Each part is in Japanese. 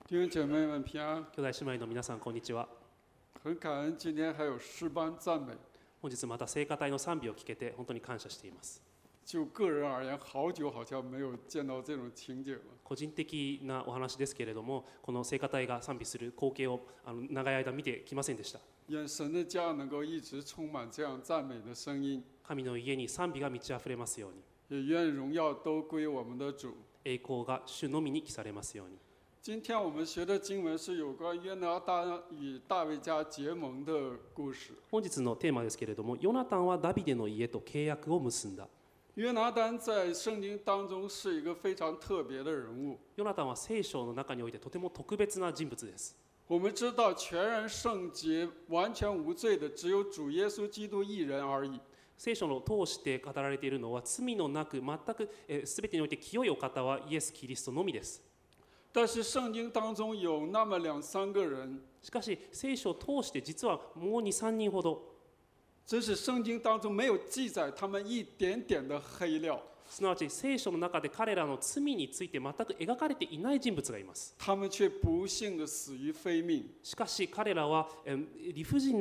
弟兄姐妹们平安， 兄弟姉妹の皆さんこんにちは。 很感恩今天还有诗班赞美。 本日また聖歌隊の賛美を聞けて本当に感謝しています。 就个人而言，好久好像没有见到这种情景了。 個人的なお話ですけれども、この聖歌隊が賛美する光景を長い間見てきませんでした。 愿神的家能够一直充满这样赞美的声音。 神の家に賛美が満ち溢れますように。 也愿荣耀都归我们的主。 栄光が主のみに帰されますように。 今天我们学的经文是有关约拿单与大卫家结盟的故事。 本日のテーマですけれども、ヨナタンはダビデの家と契約を結んだ。 约拿单在圣经当中是一个非常特别的人物。 ヨナタンは聖書の中においてとても特別な人物です。 我们知道全然圣洁、完全无罪的只有主耶稣基督一人而已。 聖書を通して語られているのは罪のなく全く全てにおいて清いお方はイエス・キリストのみです。 但是圣经当中有那么两三个人， しかし聖書を通して実はもう2、3人ほど、 真是圣经当中没有记载他们一点点的黑料。 すなわち聖書の中で彼らの罪について全く描かれていない人物がいます。 他们却不幸的死于非命。 しかし彼らは理不尽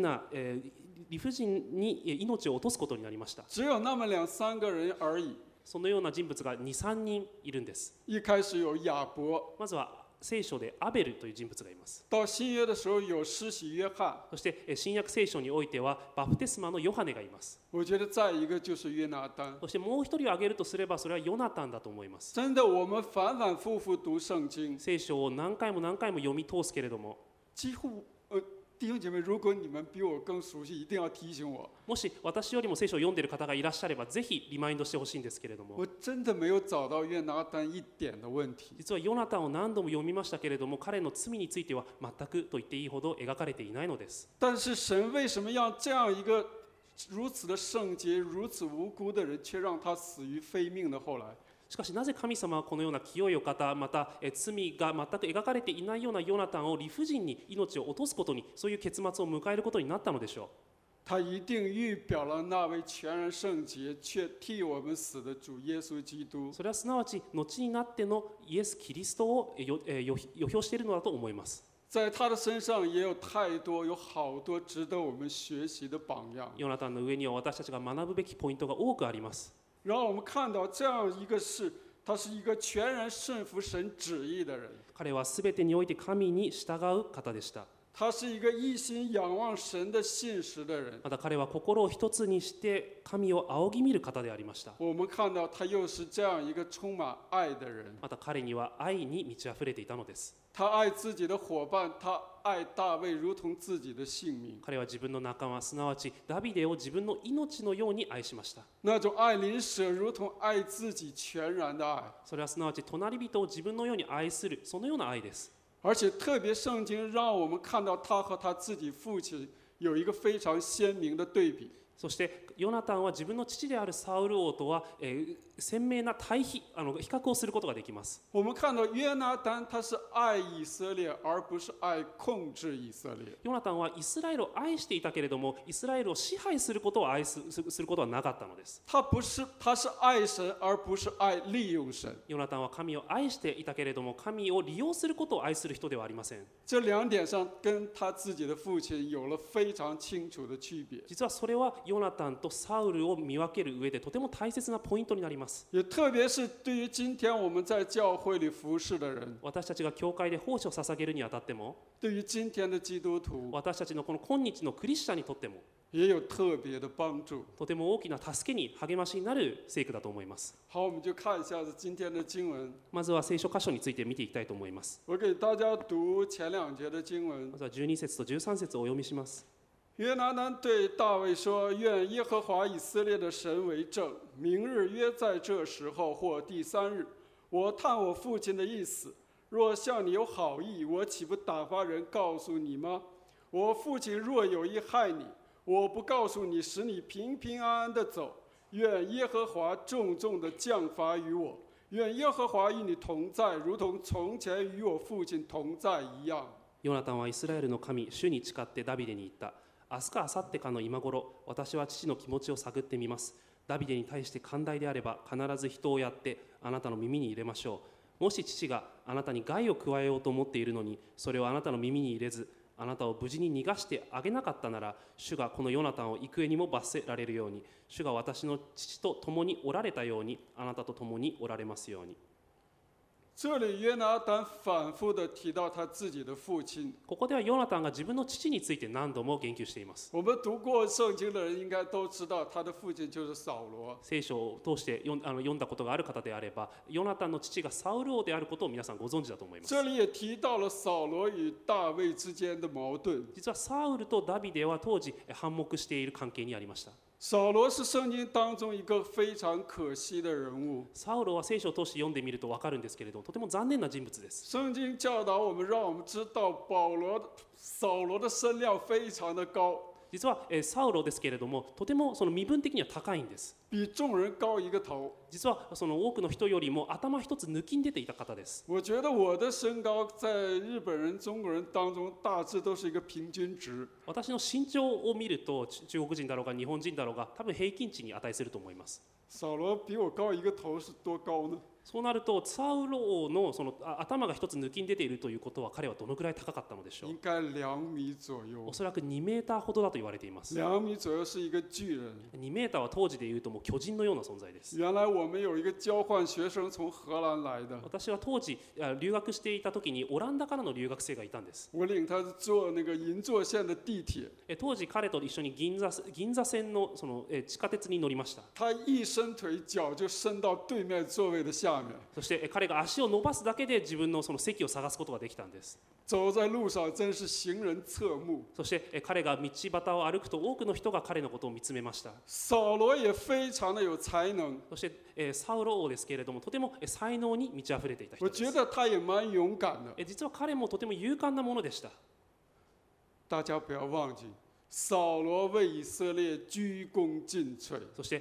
に命を落とすことになりました。 只有那么两三个人而已。 そのような人物が2、3人いるんです。 一开始有亚伯， まずは聖書でアベルという人物がいます。 到新约的时候有施洗约翰， そして新約聖書においてはバプテスマのヨハネがいます。 我觉得再一个就是约拿单。 そしてもう一人を挙げるとすればそれはヨナタンだと思います。 真的，我们反反复复读圣经， 聖書を何回も何回も読み通すけれども、 几乎弟兄姐妹，如果你们比我更熟悉，一定要提醒我。 もし私よりも聖書を読んでいる方がいらっしゃればぜひリマインドしてほしいんですけれども、 我真的没有找到约拿单一点的问题。 実はヨナタンを何度も読みましたけれども、彼の罪については全くと言っていいほど描かれていないのです。 但是神为什么让这样一个如此的圣洁、如此无辜的人，却让他死于非命呢？后来。 しかしなぜ神様はこのような清いお方、また罪が全く描かれていないようなヨナタンを理不尽に命を落とすことに、そういう結末を迎えることになったのでしょう。 他一定預表了那位全然聖潔却替我們死的主耶穌基督。 それはすなわち後になってのイエス・キリストを予表しているのだと思います。 在他的身上也有太多、有好多值得我們學習的榜樣。 ヨナタンの上には私たちが学ぶべきポイントが多くあります。 然后我們看到這樣一個事，他是一個全然順服神旨意的人。 彼はすべてにおいて神に従う方でした。 他是一個一心仰望神的信實的人。 また彼は心を一つにして神を仰ぎ見る方でありました。 我們看到他又是這樣一個充滿愛的人。 また彼には愛に満ち溢れていたのです。 他愛自己的夥伴，他愛大衛如同自己的性命。 彼は自分の仲間、すなわちダビデを自分の命のように愛しました。 那種愛鄰舍如同愛自己全然的愛。 それはすなわち隣人を自分のように愛する、そのような愛です。 而且特別聖經讓我們看到他和他自己父親有一個非常鮮明的對比。 そしてヨナタンは自分の父であるサウル王とは、鮮明な対比、比較をすることができます。 我們看到約拿單他是愛以色列而不是愛控制以色列。 ヨナタンはイスラエルを愛していたけれども、イスラエルを支配することをすることはなかったのです。 他是愛神而不是愛利用神。 ヨナタンは神を愛していたけれども、神を利用することを愛する人ではありません。 這兩點上跟他自己的父親有了非常清楚的區別。 実はそれはヨナタンとサウルを見分ける上でとても大切なポイントになります。 也特別是對於今天我們在教會裡服侍的人， 私たちが教会で奉仕を捧げるにあたっても、 對於今天的基督徒， 私たちのこの今日のクリスチャンにとっても也有特別的幫助。 とても大きな助けに励ましになる聖句だと思います。 好，我們就看一下子今天的經文。 まずは聖書箇所について見ていきたいと思います。 我給大家讀前兩節的經文。 まずは12節と13節をお読みします。 約拿單對大衛說：願耶和華以色列的神為證，明日約在這時候或第三日，我探我父親的意思。若向你有好意，我豈不打發人告訴你嗎？我父親若有意害你，我不告訴你，使你平平安安地走。願耶和華重重地降罰於我，願耶和華與你同在，如同從前與我父親同在一樣。 ヨナタンはイスラエルの神、主に誓ってダビデに言った。明日か明後日かの今頃、私は父の気持ちを探ってみます。ダビデに対して寛大であれば必ず人をやってあなたの耳に入れましょう。 もし父があなたに害を加えようと思っているのに、それをあなたの耳に入れず、あなたを無事に逃がしてあげなかったなら、主がこのヨナタンを幾重にも罰せられるように、主が私の父と共におられたように、あなたと共におられますように。 这里约拿单反复地提到他自己的父親。 ここではヨナタンが自分の父について何度も言及しています。 我们读过圣经的人应该都知道，他的父親就是扫羅。 聖書を通して読んだことがある方であれば、ヨナタンの父がサウル王であることを皆さんご存知だと思います。 这里也提到了扫羅与大衛之間的矛盾。 実はサウルとダビデは当時反目している関係にありました。 扫羅是聖經當中一個非常可惜的人物。 サウルは聖書を通して読んでみると分かるんですけれども、とても残念な人物です。 聖經教導我們，讓我們知道掃羅的身量非常的高。 実はサウロですけれども、とてもその身分的には高いんです。 比眾人高一個頭。 実はその多くの人よりも頭一つ抜きん出ていた方です。 我覺得我的身高在日本人、中國人當中大致都是一個平均值。 私の身長を見ると、中国人だろうが日本人だろうが多分平均値に値すると思います。 掃羅比我高一個頭是多高呢？ そうなるとサウロ王のその頭が一つ抜きん出ているということは、彼はどのくらい高かったのでしょう。 應該2米左右。 おそらく2メーターほどだと言われています。 2米左右是一個巨人。 2メーターは当時でいうともう巨人のような存在です。 原來我們有一個交換學生從荷蘭來的。 私は当時留学していた時にオランダからの留學生がいたんです。 我領他坐那個銀座線的地鐵。 当時彼と一緒に銀座線のその地下鉄に乗りました。 他一伸腿，腳就伸到對面座位的下面。 そして彼が足を伸ばすだけで自分のその席を探すことができたんです。 走在路上真是行人側目。 そして彼が道端を歩くと多くの人が彼のことを見つめました。 掃羅也非常的有才能。 そしてサウロ王ですけれども、とても才能に満ち溢れていた人我です。 覺得他也蠻勇敢的。 実は彼もとても勇敢なものでした。 大家不要忘記，掃羅為以色列鞠躬盡瘁。 そして、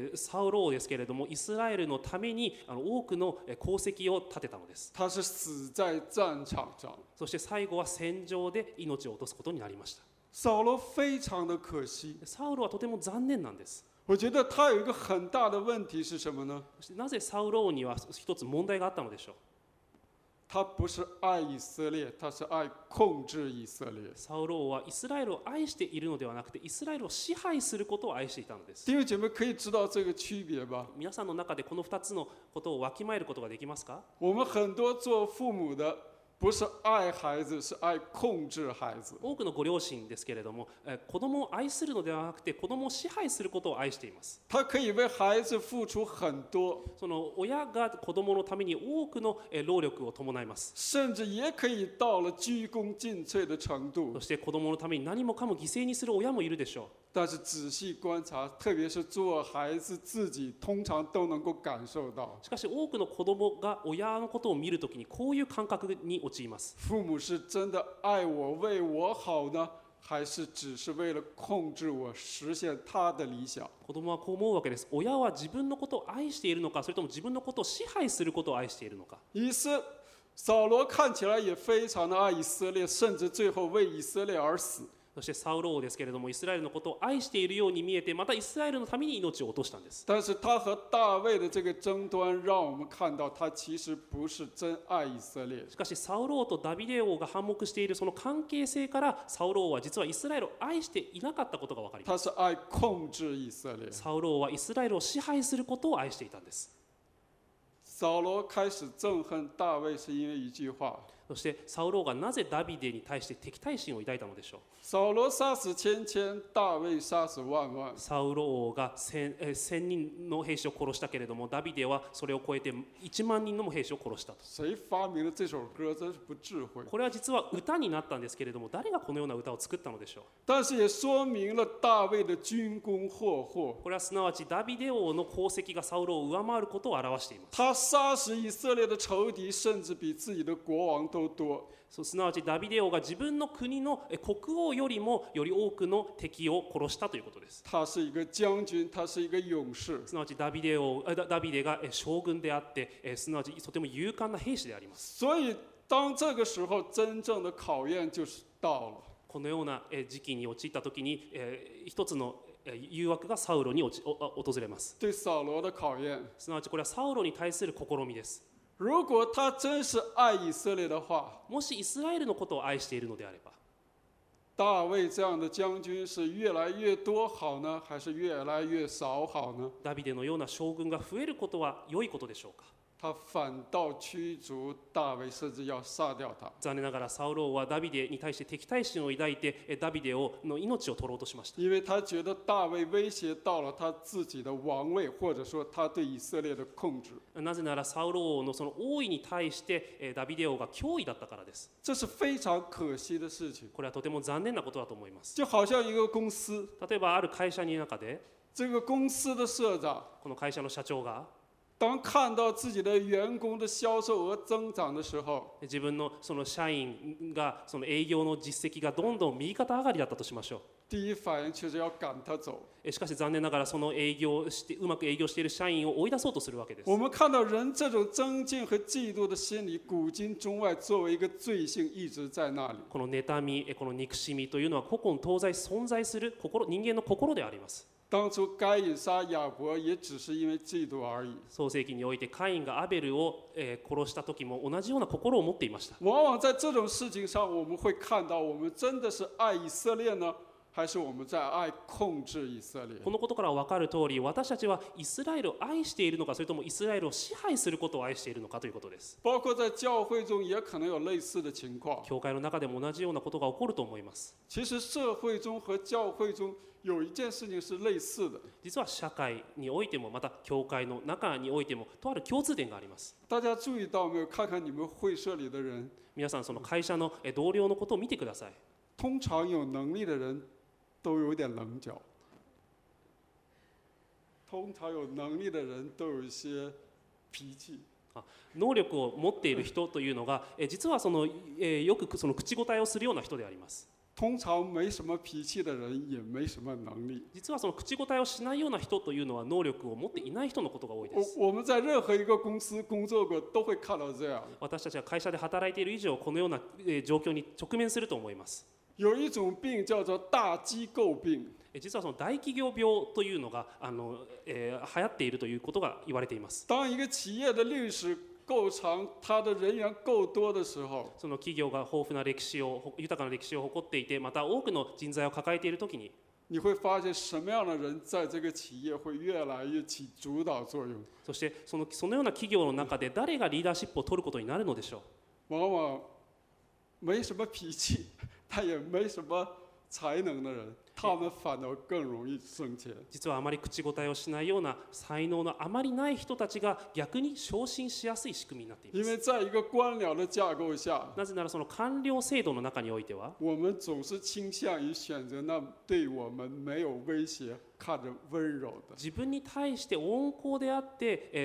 サウロ王ですけれども、イスラエルのために多くの功績を立てたのです。 他是死在戰場上。 そして最後は戦場で命を落とすことになりました。 掃羅非常的可惜。 サウロはとても残念なんです。 我覺得他有一個很大的問題是什麼呢？ そしてなぜサウロ王には一つ問題があったのでしょう。 他不是愛以色列，他是愛控制以色列。 サウロ王はイスラエルを愛しているのではなくて、イスラエルを支配することを愛していたのです。 弟兄姐妹可以知道這個區別吧？ 皆さんの中でこの2つのことをわきまえることができますか？ 我們很多做父母的不是愛孩子，是愛控制孩子。 多くのご両親ですけれども、子供を愛するのではなくて子供を支配することを愛しています。 他可以為孩子付出很多， その親が子供のために多くの労力を伴います。 甚至也可以到了鞠躬盡瘁的程度そ。して子供のために何もかも犠牲にする親もいるでしょう。 但是仔細觀察，特別是做孩子自己，通常都能夠感受到， しかし多くの子供が親のことを見るときにこういう感覚に陥ります。 父母是真的愛我、為我好呢，還是只是為了控制我，實現他的理想？ 子供はこう思うわけです。親は自分のことを愛しているのか、それとも自分のことを支配することを愛しているのか。 掃羅看起來也非常的愛以色列，甚至最後為以色列而死。 そしてサウロ王ですけれども、イスラエルのことを愛しているように見えて、またイスラエルのために命を落としたんです。 但是他和大衛的這個爭端，讓我們看到他其實不是真愛以色列。 しかしサウロ王とダビデ王が反目しているその関係性から、サウロ王は実はイスラエルを愛していなかったことが分かります。 他是愛控制以色列。 サウロ王はイスラエルを支配することを愛していたんです。 掃羅開始憎恨大衛是因為一句話。 そしてサウロ王がなぜダビデに対して敵対心を抱いたのでしょう。 掃羅殺死千千，大衛殺死萬萬。 サウロ王が1000人の兵士を殺したけれども、ダビデはそれを超えて1万人の兵士を殺したと。 誰發明了這首歌？真是不智慧。 これは実は歌になったんですけれども、誰がこのような歌を作ったのでしょう。 但是也說明了大衛的軍功赫赫。 これはすなわちダビデ王の功績がサウロを上回ることを表しています。 他殺死以色列的仇敵，甚至比自己的國王都多。 すなわちダビデ王が自分の国の国王よりもより多くの敵を殺したということです。 他是一個將軍，他是一個勇士。 すなわちダビデが将軍であって、すなわちとても勇敢な兵士であります。 所以當這個時候，真正的考驗就是到了。 このような時期に陥った時に、一つの誘惑がサウロに訪れます。 對掃羅的考驗。 すなわちこれはサウロに対する試みです。 如果他真是爱以色列的话， もしイスラエルのことを愛しているのであれば、 大卫这样的将军是越来越多好呢，还是越来越少好呢？ ダビデのような将軍が増えることは良いことでしょうか。 他反倒驱逐大卫，甚至要杀掉他。 残念ながらサウロ王はダビデに対して敵対心を抱いてダビデの命を取ろうとしました。 因为他觉得大卫威胁到了他自己的王位，或者说他对以色列的控制。 なぜならサウロ王のその王位に対してダビデ王が脅威だったからです。 这是非常可惜的事情。 これはとても残念なことだと思います。 就好像一个公司， 例えばある会社の中で这个公司的社長， この会社の社長が当看到自己的员工的销售额增长的时候， 自分のその社員がその営業の実績がどんどん右肩上がりだったとしましょう。 第一反应却是要赶他走。 しかし残念ながらそのうまく営業している社員を追い出そうとするわけです。 我们看到人这种增进和嫉妒的心理，古今中外作为一个罪性一直在那里。 この妬み、この憎しみというのは古今東西存在する人間の心であります。 当初该隐杀亚伯也只是因为嫉妒而已。 創世記においてカインがアベルを殺した時も同じような心を持っていました。 往往在这种事情上，我们会看到我们真的是爱以色列呢，还是我们在爱控制以色列？ このことから分かる通り、私たちはイスラエルを愛しているのか、それともイスラエルを支配することを愛しているのかということです。 包括在教会中也可能有类似的情况。 教会の中でも同じようなことが起こると思います。 其实社会中和教会中有一件事情是类似的。 実は社会においてもまた教会の中においてもとある共通点があります。 大家注意到没有？看看你们会社里的人， 皆さんその会社の同僚のことを見てください。 通常有能力的人都有点棱角。通常有能力的人都有一些脾气。 能力を持っている人というのが実はよくその口答えをするような人であります。 通常没什么脾气的人也没什么能力。 実はその口答えをしないような人というのは能力を持っていない人のことが多いです。 我们在任何一个公司工作过，都会看到这样。 私たちは会社で働いている以上、このような状況に直面すると思います。 有一种病叫做大机构病。 実はその大企業病というのが流行っているということが言われています。 当一个企业的历史够长，他的人员够多的时候， その企業が豊富な歴史を豊かな歴史を誇っていて、また多くの人材を抱えているときに、 你会发现什么样的人在这个企业会越来越起主导作用。 そしてそのような企業の中で誰がリーダーシップを取ることになるのでしょう。 往往没什么脾气，但也没什么才能的人，他们反而更容易升迁。 実はあまり口答えをしないような才能のあまりない人たちが逆に昇進しやすい仕組みになっています。 因为在一个官僚的架構下， なぜならその官僚制度の中においては、 我们总是倾向于選擇那對我們沒有威脅、看着溫柔的。 自分に対して温厚であって、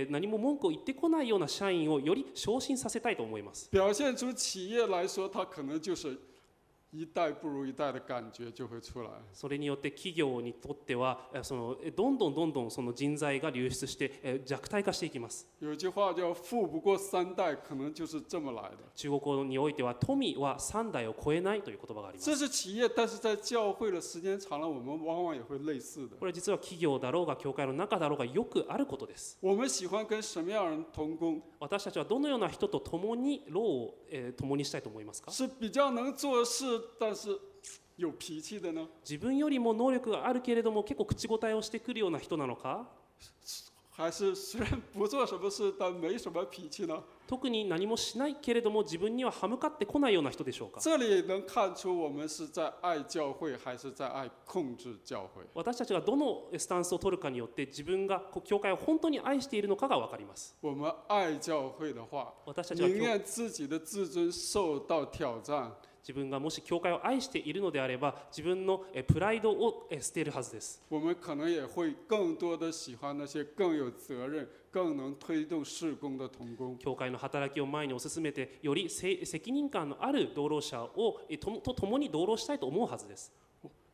何も文句を言ってこないような社員をより昇進させたいと思います。 表現出企業來說，它可能就是一代不如一代的感覺就會出來。 それによって企業にとってはどんどんその人材が流出して弱体化していきます。 有句話叫富不過三代，可能就是這麼來的。 中国語においては富は3代を超えないという言葉があります。 這是企業，但是在教會的時間長了，我們往往也會類似的。 これ実は企業だろうが教会の中だろうがよくあることです。 我們喜歡跟什麼樣的人同工？ 私たちはどのような人と共に労を共にしたいと思いますか？ 是比較能做事，但是有脾氣的呢？ 自分よりも能力があるけれども結構口答えをしてくるような人なのか？ 還是雖然不做什麼事，但沒什麼脾氣呢？ 特に何もしないけれども自分には歯向かってこないような人でしょうか？ 這裡能看出我們是在愛教會，還是在愛控制教會。 私たちがどのスタンスを取るかによって自分が教会を本当に愛しているのかが分かります。 我們愛教會的話，寧願自己的自尊受到挑戰。 自分がもし教会を愛しているのであれば自分のプライドを捨てるはずです。 我們可能也會更多的喜歡那些更有責任、更能推動事工的同工。 教会の働きを前に推し進めてより責任感のある同労者をと共に同労したいと思うはずです。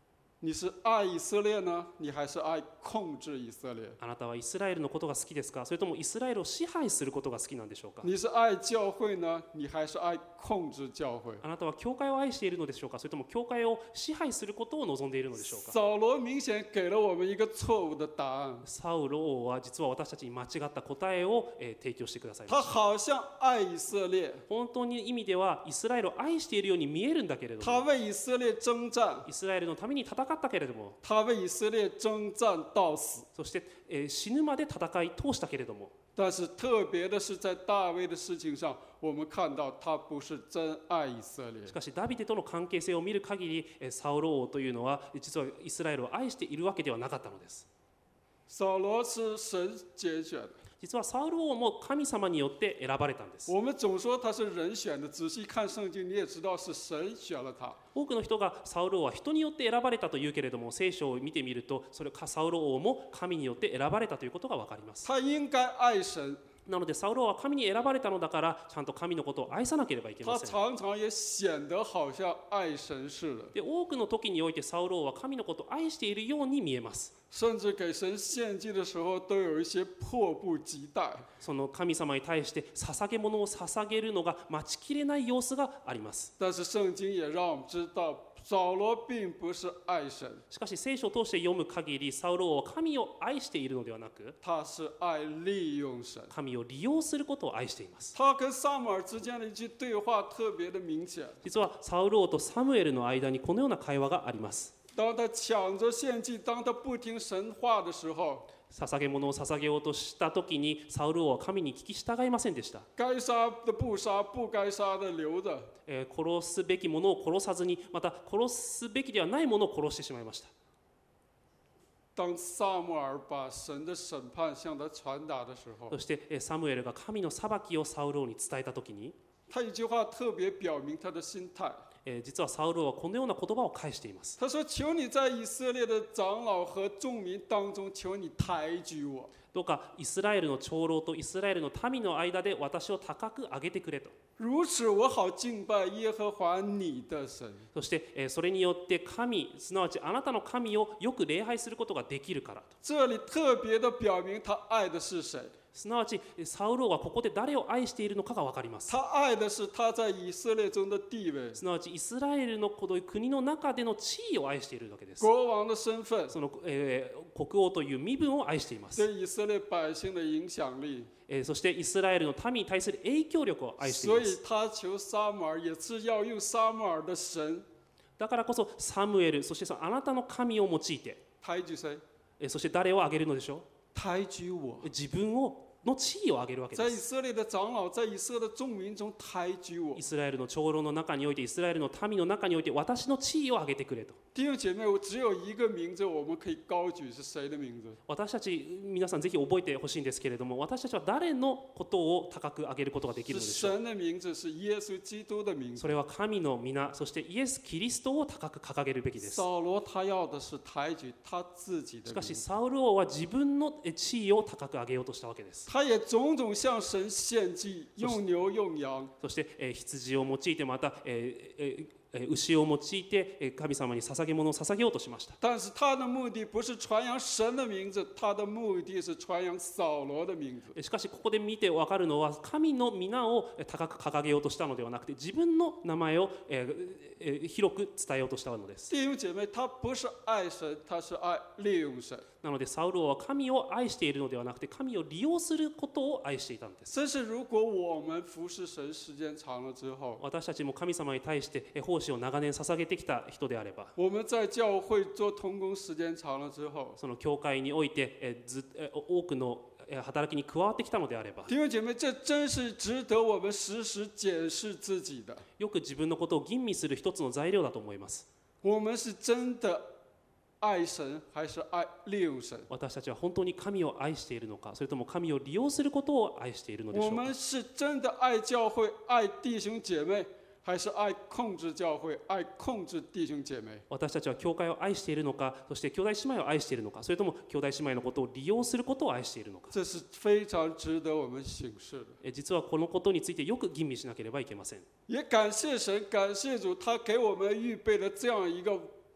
你是爱以色列呢，你还是爱控制以色列？ あなたはイスラエルのことが好きですか、それともイスラエルを支配することが好きなんでしょうか。 你是爱教会呢，你还是爱控制教会？ あなたは教会を愛しているのでしょうか、それとも教会を支配することを望んでいるのでしょうか。 扫罗明显给了我们一个错误的答案。 サウロ王は実は私たちに間違った答えを提供してくださいま他した。 好像爱以色列， 本当に意味ではイスラエルを愛しているように見えるんだけれど他も、 为以色列征战， イスラエルのために戦ったけれども、 他为以色列征战到死。 そして、死ぬまで戦い通したけれども、 但是特别的是，在大卫的事情上，我们看到他不是真爱以色列し。かしダビデとの関係性を見る限り、サウロ王というのは実はイスラエルを愛しているわけではなかったのです。 扫罗是神拣选的， 実はサウル王も神様によって選ばれたんです。 我们总说他是人选的，仔细看聖經，你也知道是神選了他。 多くの人がサウル王は人によって選ばれたというけれども、聖書を見てみるとそれサウル王も神によって選ばれたということが分かります。 他应该愛神， なのでサウル王は神に選ばれたのだからちゃんと神のことを愛さなければいけま他せん。 常常也顯得好像愛神似的， で多くの時においてサウル王は神のことを愛しているように見えます。 甚至給神獻祭的時候都有一些迫不及待。 その神様に対して捧げ物を捧げるのが待ちきれない様子があります。 但是聖經也讓我們知道，掃羅並不是愛神， しかし聖書を通して読む限り、サウル王は神を愛しているのではなく、 他是愛利用神。 神を利用することを愛しています。 他跟撒母耳之間的一句對話特別的明顯。 実はサウル王とサムエルの間にこのような会話があります。 當他搶着獻祭，當他不聽神話的時候， 捧げ物を捧げようとした時にサウル王は神に聞き従いませんでした。 該殺的不殺，不該殺的留着。 殺すべきものを殺さずに、また殺すべきではないものを殺してしまいました。 當撒母耳把神的審判向他傳達的時候， そしてサムエルが神の裁きをサウル王に伝えた時に、 他一句話特別表明他的心態。 実はサウル王はこのような言葉を返しています。 他說：“求你在以色列的長老和眾民當中，求你抬舉我。” どうかイスラエルの長老とイスラエルの民の間で私を高く上げてくれと。 如此我好敬拜耶和華你的神。 そしてそれによって神、すなわちあなたの神をよく礼拝することができるからと。 這裡特別的表明他愛的是誰。 すなわちサウル王はここで誰を愛しているのかが分かります。 他愛的是他在以色列中的地位。 すなわちイスラエルのこの国の中での地位を愛しているわけです。 國王的身份。 その、国王という身分を愛しています。 對以色列百姓的影響力。 そしてイスラエルの民に対する影響力を愛していま所以す。 他求撒母耳，也是要用撒母耳的神だからこそサムエル、そしてそのあなたの神を用いて、 抬舉誰？ そして誰を挙げるのでしょ抬舉我。 う。自分の地位を上げるわけ在です。 以色列的長老，在以色列的眾民中抬舉我イ。スラエルの長老の中において、イスラエルの民の中において、私の地位を上げてくれと。 弟兄姐妹，我只有一個名字，我們可以高舉，是誰的名字？ 私たち皆さんぜひ覚えてほしいんですけれども、私たちは誰のことを高く上げることができるの是でしょう。 神的名字，是耶穌基督的名字。 それは神の皆、そしてイエス・キリストを高く掲げるべきです。 掃羅他要的是抬舉他自己的しかし名字， サウル王は自分の地位を高く上げようとしたわけです。 他也種種向神獻祭，用牛用羊。 そして羊を用いて、また牛を用いて神様に捧げ物を捧げようとしました。 但是他的目的不是傳揚神的名字，他的目的是傳揚掃羅的名字。 しかしここで見て分かるのは、神の皆を高く掲げようとしたのではなくて、自分の名前を広く伝えようとしたのです。 弟兄姐妹，他不是愛神，他是愛利用神。 なのでサウル王は神を愛しているのではなくて、神を利用することを愛していたんです。 真是如果我們服侍神時間長了之後， 私たちも神様に対して奉仕を長年捧げてきた人であれば、 我們在教會做同工時間長了之後， その教会において多くの働きに加わってきたのであれば、 弟兄姐妹，這真是值得我們時時檢視自己的。 よく自分のことを吟味する一つの材料だと思います。 我們是真的愛神，還是愛利用神？ 私たちは本当に神を愛しているのか、それとも神を利用することを愛しているのでしょうか。 我們是真的愛教會、愛弟兄姐妹，還是愛控制教會、愛控制弟兄姐妹？ 私たちは教会を愛しているのか、そして兄弟姉妹を愛しているのか、それとも兄弟姉妹のことを利用することを愛しているのか。 這是非常值得我們省視的。 実はこのことについてよく吟味しなければいけません。 也感謝神，感謝主，他給我們預備了這樣一個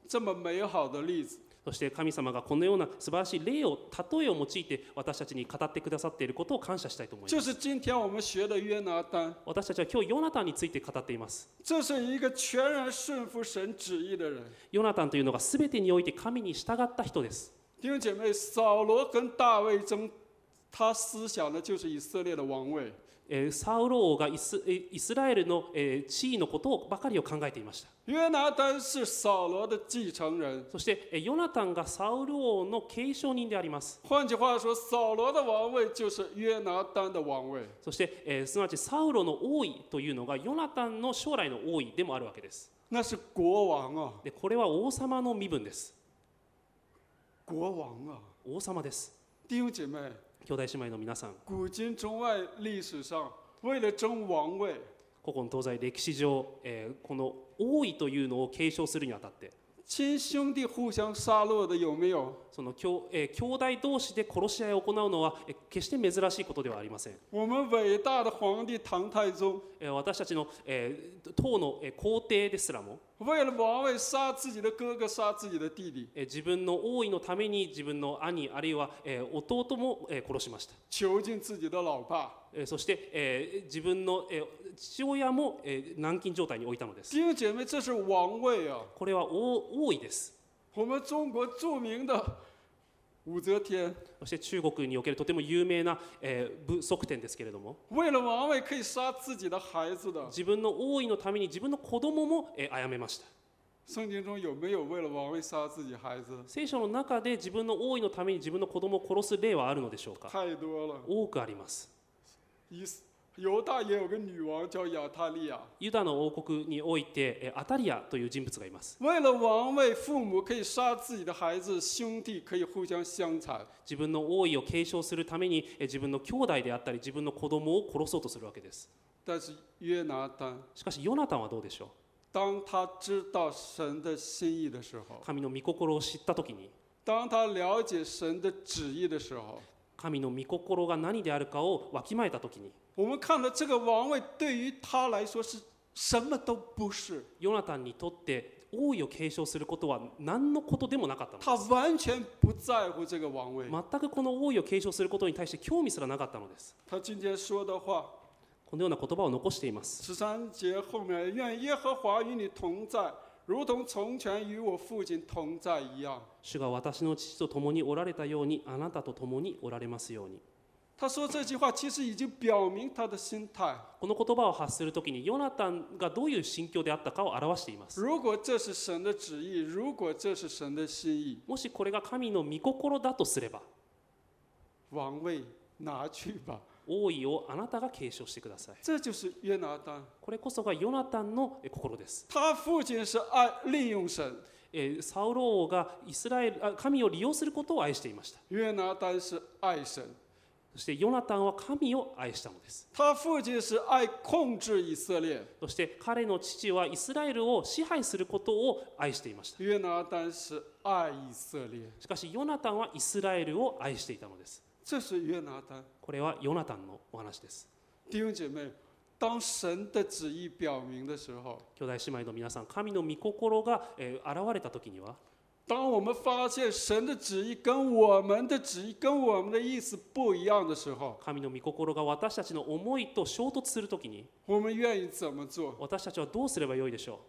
这么美好的例子。 そして神様がこのような素晴らしい例を例えを用いて私たちに語ってくださっていることを感謝したいと思います。 就是今天我们学的约拿单， 私たちは今日ヨナタンについて語っています。 这是一个全然顺服神旨意的人。 ヨナタンというのが全てにおいて神に従った人です。 弟兄姐妹，扫罗跟大卫争，他思想的就是以色列的王位。 サウロ王がイスラエルの地位のことばかりを考えていました。 约拿单是扫罗的继承人。 そしてヨナタンがサウル王の継承人であります。 换句话说，扫罗的王位就是约拿单的王位。 そしてすなわちサウロの王位というのがヨナタンの将来の王位でもあるわけです。 那是国王啊！ でこれは王様の身分です。 国王啊！ 王様です。 弟兄姐妹， 兄弟姉妹の皆さん、 古今中外历史上，为了争王位， 古今東西歴史上、この王位というのを継承するにあたって亲兄弟互相杀戮的有没有？ その兄弟同士で殺し合いを行うのは決して珍しいことではありません。 我们伟大的皇帝唐太宗， 私たちの、唐の皇帝ですらも为了王位杀自己的哥哥，杀自己的弟弟， 自分の王位のために自分の兄あるいは弟も殺しました。 囚禁自己的老爸。 そして自分の父親も軟禁状態に置いたのです。 弟兄姐妹，这是王位啊！ これは王位です。 我们中国著名的武则天， そして中国におけるとても有名な武則天ですけれども、 为了王位可以杀自己的孩子的。 自分の王位のために自分の子供も殺めました。 圣经中有没有为了王位杀自己孩子？ 聖書の中で自分の王位のために自分の子供を殺す例はあるのでしょうか？ 太多了。 多くあります。 犹大也有个女王叫亚他利亚。 ユダの王国においてアタリアという人物がいます。 为了王位，父母可以杀自己的孩子，兄弟可以互相相残。 自分の王位を継承するために自分の兄弟であったり自分の子供を殺そうとするわけです。 但是约拿单， しかしヨナタンはどうでしょう？ 当他知道神的心意的时候， 神の御心を知った時に、 当他了解神的旨意的时候， 神の御心が何であるかをわきまえた時に、 我们看到这个王位对于他来说是什么都不是。 ヨナタンにとって王位を継承することは何のことでもなかったの他です。 完全不在乎这个王位。 全くこの王位を継承することに対して興味すらなかったのです。 他今天说的话， このような言葉を残しています。 13节后面，愿耶和华与你同在，如同从前与我父親同在一樣。 主が私の父と共におられたように、あなたと共におられますように。 他说这句话其实已经表明他的心態。 この言葉を発するときにヨナタンがどういう心境であったかを表しています。 如果这是神的旨意，如果这是神的心意， もしこれが神の御心だとすれば、 王位拿去吧。 王位をあなたが継承してください。 这就是约拿單。 これこそがヨナタンの心です。 他父親是利用神， サウロ王が神を利用することを愛していました。 約拿單是愛神。 そしてヨナタンは神を愛したのです。 他父親是愛控制以色列。 そして彼の父はイスラエルを支配することを愛していました。 約拿單是愛以色列。 しかしヨナタンはイスラエルを愛していたのです。 這是約拿單。 これはヨナタンのお話です。 弟兄姐妹，當神的旨意表明的時候， 兄弟姉妹の皆さん、神の御心が現れた時には、 當我們發現神的旨意跟我們的旨意跟我們的意思不一樣的時候， 神の御心が私たちの思いと衝突する時に、 我們願意怎麼做？ 私たちはどうすればよいでしょ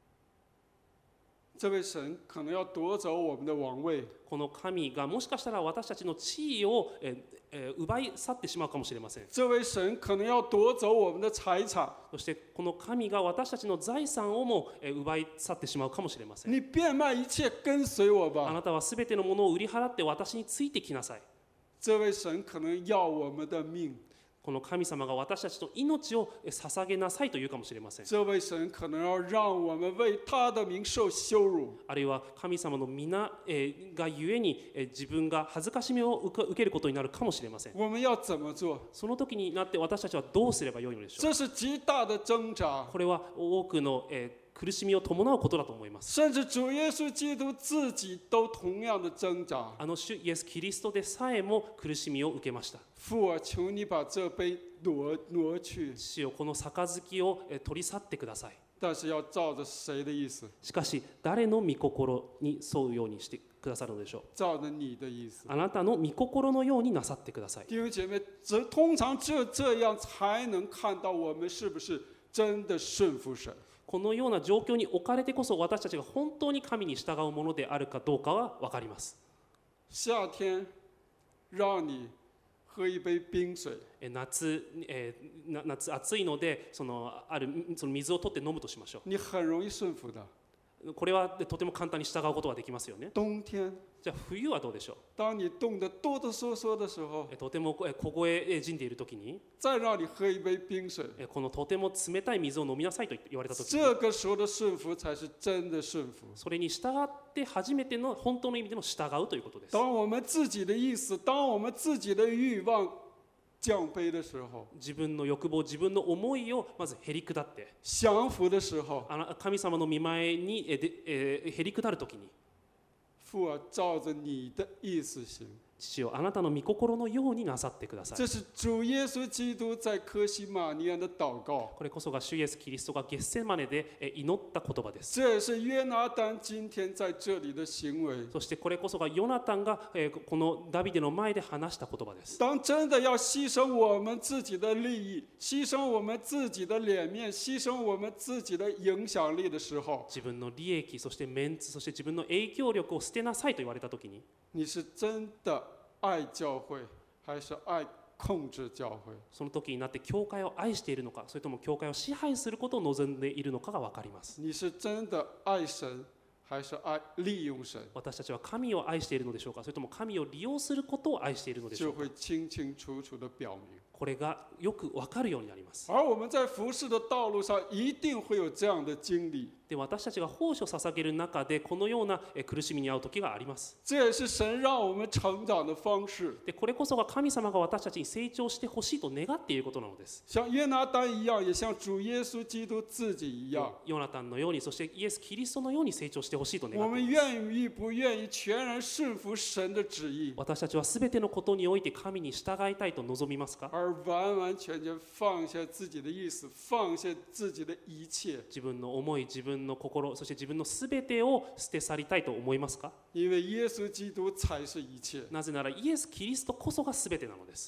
這位神可能要奪走我們的王位。 この神がもしかしたら私たちの地位を奪い去ってしまうかもしれません。 這位神可能要奪走我們的財產。 そしてこの神が私たちの財産をも奪い去ってしまうかもしれません。 你變賣一切跟隨我吧。 あなたはすべてのものを売り払って私についてきなさい。 這位神可能要我們的命。 この神様が私たちの命を捧げなさいというかもしれません。 這位神可能要讓我們為他的名受羞辱。 あるいは神様の皆がゆえに自分が恥ずかしみを受けることになるかもしれません。 我們要怎麼做？ その時になって私たちはどうすればよいのでしょう。 這是極大的掙扎。 これは多くの苦しみを伴うことだと思います。 甚至主耶稣基督自己都同样的挣扎。 主イエス・キリストでさえも苦しみを受けました。 父啊，求你把这杯挪去。 父よ、この杯を取り去ってください。 但是要照着谁的意思？ しかし誰の御心に沿うようにしてくださるのでしょう。 照着你的意思。 あなたの御心のようになさってください。 弟兄姐妹，通常只有这样才能看到我们是不是真的顺服神。 このような状況に置かれてこそ私たちが本当に神に従うものであるかどうかは分かります。 夏天让你喝一杯冰水。 夏暑いのでその水を取って飲むとしましょ你很容易顺服的。 う。これはとても簡単に従うことができますよね。 冬天じゃあ冬はどうでしょ当你冻得哆哆嗦嗦的时候， う。とても凍え死んでいる時に再让你喝一杯冰水， このとても冷たい水を飲みなさいと言われた時に、 这个时候的顺服才是真的顺服。 それに従って初めての本当の意味での従うということです。 当我们自己的意思，当我们自己的欲望降卑的时候， 自分の欲望、自分の思いをまずへり下って、 降服的时候， 神様の御前にへり下るときに、 父啊，照着你的意思行。 父よ、あなたの御心のようになさってください。 这是主耶稣基督在科西玛尼园的祷告。 これこそが主イエスキリストがゲッセマネで祈った言葉です。 这也是约拿单今天在这里的行为。 そしてこれこそがヨナタンがこのダビデの前で話した言葉です。 当真的要牺牲我们自己的利益，牺牲我们自己的脸面，牺牲我们自己的影响力的时候， 自分の利益、そしてメンツ、そして自分の影響力を捨てなさいと言われたときに、 你是真的爱教会，还是爱控制教会？ その時になって教会を愛しているのか、それとも教会を支配することを望んでいるのかが分かります。 你是真的爱神，还是爱利用神？ 私たちは神を愛しているのでしょうか、それとも神を利用することを愛しているのでしょうか。 就会清清楚楚地表明。 これがよく分かるようになります。 而我们在服侍的道路上，一定会有这样的经历。 で、私たちが奉仕を捧げる中でこのような苦しみに遭う時があります。 这也是神让我们成長的方式。 で、これこそが神様が私たちに成長してほしいと願っていることなのです。 像约拿单一样，也像主耶稣基督自己一样。 ヨナタンのように、そしてイエス・キリストのように成長してほしいと願我ってい们ます。 愿意不愿意全然顺服神的旨意， 私たちはすべてのことにおいて神に従いたいと望みますか？ 而完完全全放下自己的意思，放下自己的一切。 自分の思い、自分の心、そして自分のすべてを捨て去りたいと思いますか？ 因为耶稣基督才是一切。 なぜならイエス・キリストこそがすべてなのです。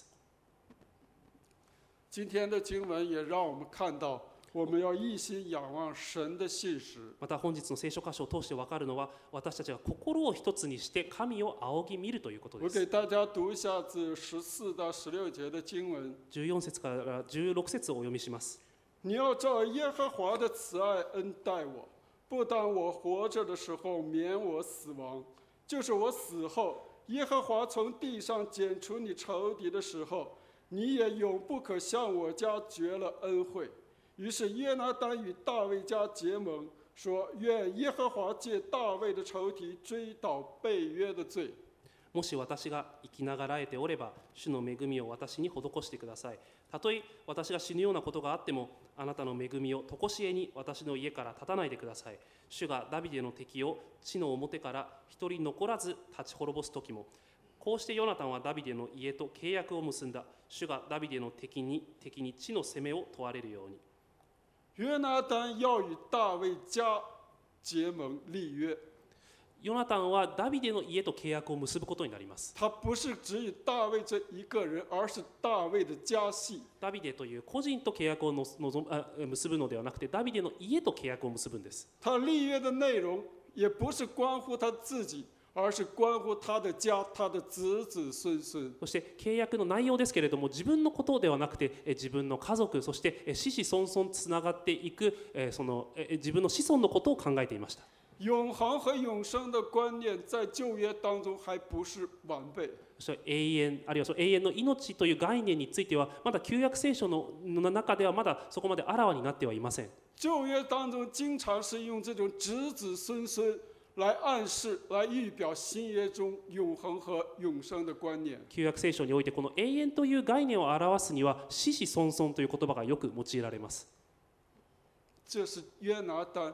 今天的经文也让我们看到，我们要一心仰望神的信实。 また本日の聖書箇所を通して分かるのは、私たちが心を一つにして神を仰ぎ見るということで我す。 给大家读一下自14到16节的经文。 14節から16節をお読みします。 你要照耶和华的慈爱恩待我，不但我活着的时候免我死亡，就是我死后，耶和华从地上剪除你仇敌的时候，你也永不可向我家绝了恩惠。于是约拿单与大卫家结盟，说：愿耶和华借大卫的仇敌追讨背约的罪。 もし私が生きながらえておれば、主の恵みを私に施してください。たとえ私が死ぬようなことがあっても、あなたの恵みを常しえに私の家から立たないでください。主がダビデの敵を地の表から一人残らず立ち滅ぼす時も、こうしてヨナタンはダビデの家と契約を結んだ。主がダビデの敵に地の責めを問われるように。 约拿单要与大卫家结盟立约。 ヨナタンはダビデの家と契約を結ぶことになります。 他不是只与大卫这一个人，而是大卫的家系。 ダビデという個人と契約を結ぶのではなくて、ダビデの家と契約を結ぶんです。 他立约的内容也不是关乎他自己，而是关乎他的家，他的子子孙孙。 そして契約の内容ですけれども、自分のことではなくて自分の家族、そして子々孫々つながっていく自分の子孫のことを考えていました。 永恒和永生的观念在旧约当中还不是完备。 そして永遠、あるいはその永遠の命という概念については、まだ旧約聖書の中ではまだそこまであらわになってはいません。 旧约当中经常是用这种子子孙孙来暗示、来预表新约中永恒和永生的观念。 旧約聖書においてこの永遠という概念を表すには、子々孫々という言葉がよく用いられます。 这是约拿单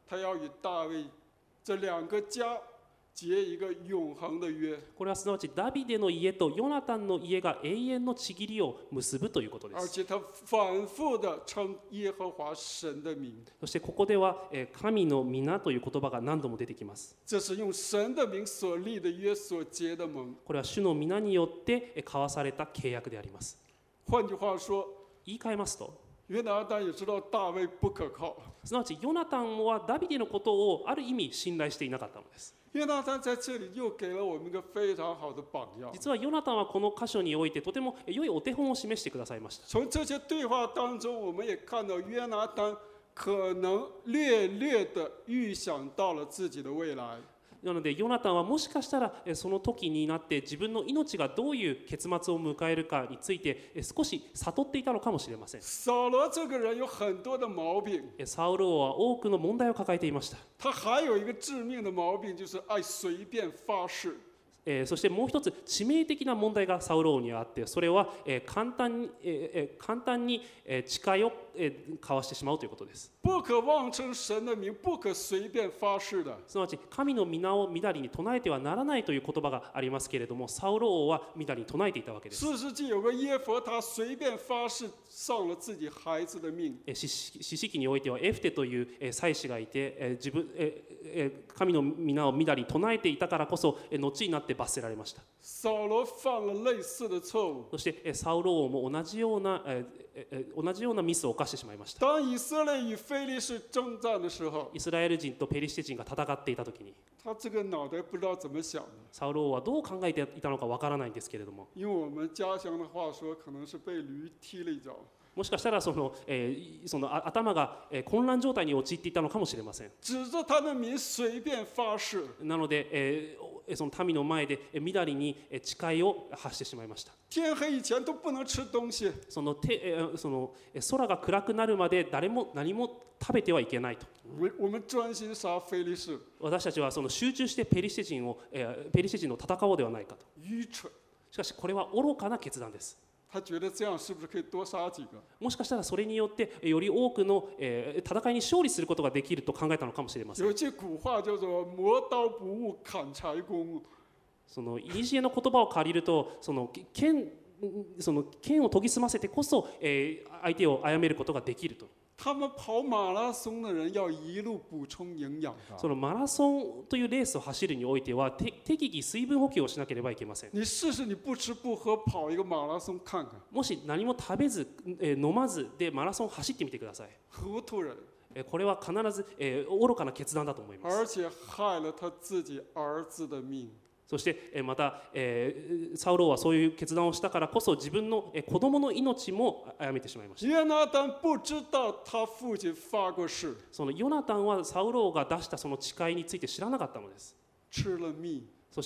他要与大卫这两个家结一个永恒的约， これはすなわちダビデの家とヨナタンの家が永遠の契りを結ぶということです。 而且他反复的称耶和华神的名。 そしてここでは神の皆という言葉が何度も出てきます。 这是用神的名所立的约所结的盟。 これは主の皆によって交わされた契約であります。 换句话说， 言い換えますと、 约拿单也知道大卫不可靠。 すなわちヨナタンはダビデのことをある意味信頼していなかったのです。 约拿单在这里又给了我们一个非常好的榜样。 実はヨナタンはこの箇所においてとても良いお手本を示してくださいました。 从这些对话当中，我们也看到约拿单可能略略的预想到了自己的未来。 なのでヨナタンはもしかしたらその時になって自分の命がどういう結末を迎えるかについて少し悟っていたのかもしれません。 扫罗这个人有很多的毛病， サウロ王は多くの問題を抱えていました。 他还有一个致命的毛病，就是愛隨便發誓。 そしてもう一つ致命的な問題がサウロ王にはあって、それは簡単に誓いを交わしてしまうということです。 不可妄稱神的名，不可隨便發誓的。 すなわち神の皆をみだりに唱えてはならないという言葉がありますけれども、サウロ王はみだりに唱えていたわけです。 四世紀有個耶弗他隨便發誓喪了自己孩子的命。 士師記においてはエフテという祭司がいて、神の皆をみだりに唱えていたからこそ後になって罰せられました。 掃羅犯了類似的錯誤。 そしてサウロ王も同じようなミスを犯してしまいました。 當以色列與非利士征戰的時候， イスラエル人とペリシテ人が戦っていた時に、 他這個腦袋不知道怎麼想的。 サウロ王はどう考えていたのかわからないんですけれども、 用我們家鄉的話說，可能是被驢踢了一腳。 もしかしたらその頭が混亂状態に陥っていたのかもしれません。 指着他的名隨便發誓。 なので、その民の前でみだりに誓いを発してしまいました。 天黑以前都不能吃東西。 その空が暗くなるまで誰も何も食べてはいけないと。 我們專心殺非利士。 私たちはその集中してペリシテ人の戦おうではないかと。 愚蠢。 しかしこれは愚かな決断です。 他覺得這樣是不是可以多殺幾個？ もしかしたらそれによってより多くの戦いに勝利することができると考えたのかもしれません。 有句古話叫做「磨刀不誤砍柴工」。 その古の言葉を借りると、その剣を研ぎ澄ませてこそ相手を殺めることができると。 他們跑馬拉松的人要一路補充營養。 そのマラソンというレースを走るにおいては適宜水分補給をしなければいけません。 你試試你不吃不喝跑一個馬拉松看看。 もし何も食べず飲まずでマラソンを走ってみてください。 糊塗人。 これは必ず愚かな決断だと思います。 而且害了他自己兒子的命。 そしてまたサウローはそういう決断をしたからこそ自分の子供の命も殺めてしまいました。 約拿單不知道他父親發過誓。 そのヨナタンはサウローが出したその誓いについて知らなかったのです。 吃了蜜。 そして、